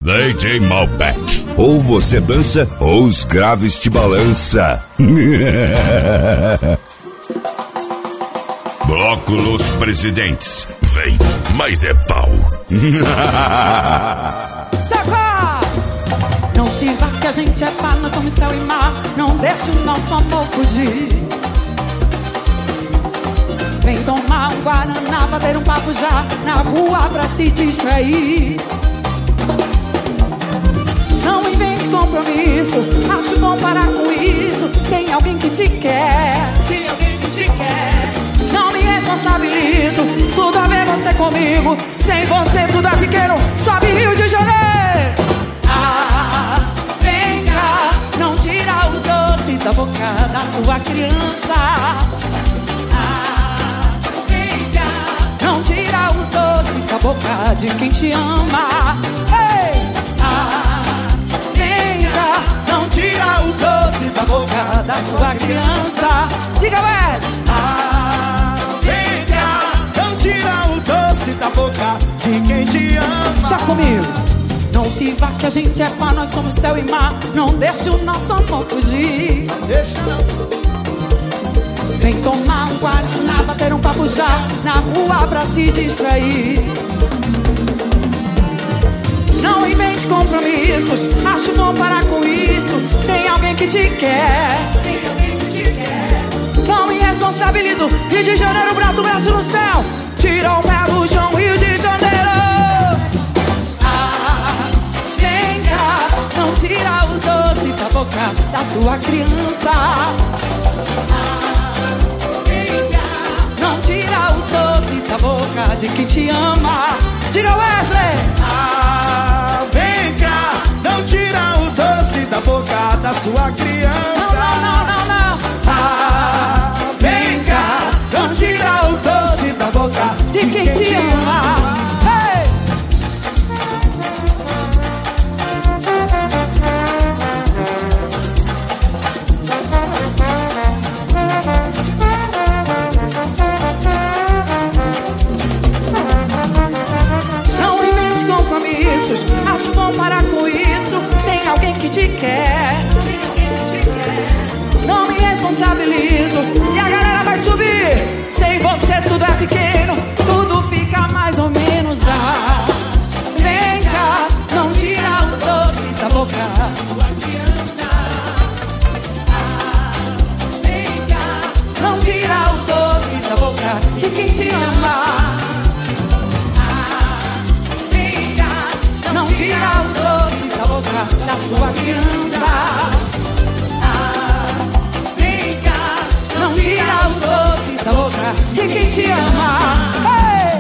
DJ Malbec. Ou você dança, ou os graves te balança. Bloco Los Presidentes. Vem, mas é pau. Saca! Não se vá que a gente é pá, nós somos céu e mar. Não deixe o nosso amor fugir. Vem tomar um guaraná, bater um papo já na rua pra se distrair. Não invente compromisso, acho bom parar com isso. Tem alguém que te quer, tem alguém que te quer. Não me responsabilizo, tudo a ver você comigo. Sem você tudo é pequeno, sobe Rio de Janeiro. Ah, vem cá, não tira o doce da boca da sua criança. Ah, vem cá, não tira o doce da boca de quem te ama. Ei! Ah, vem cá, não tira o doce da boca da sua criança. Diga, velho! Ah, vem cá, não tira o doce da boca de quem te ama. Já comigo! Não se vá que a gente é pá, nós somos céu e mar. Não deixe o nosso amor fugir. Deixa não. Vem tomar um guaraná, bater um papo já na rua pra se distrair. Não invente compromissos, acho bom parar com isso. Tem alguém que te quer, tem alguém que te quer. Não me responsabilizo, Rio de Janeiro, braço no céu. Tira o pé do chão, Rio de Janeiro. Ah, vem cá, não tira o doce da boca da sua criança. Ah, vem cá, não tira o doce da boca de quem te ama. Diga, Wesley! Ah, vem cá, não tira o doce da boca da sua criança. Não. Ah, vem cá, não tira o doce da boca de quem te ama. Hey! Não invente compromissos, acho bom parar com isso. Tem alguém que te quer, tem alguém que te quer. Não me responsabilizo e a galera vai subir. Sem você tudo é pequeno, tudo fica mais ou menos. Ah, vem cá, não tira o doce da boca da sua criança. Ah, vem cá, não tira o doce da boca de quem te ama. Ah, vem cá, não tira o doce da boca da sua criança. Não tira o doce da boca de quem te ama. Hey!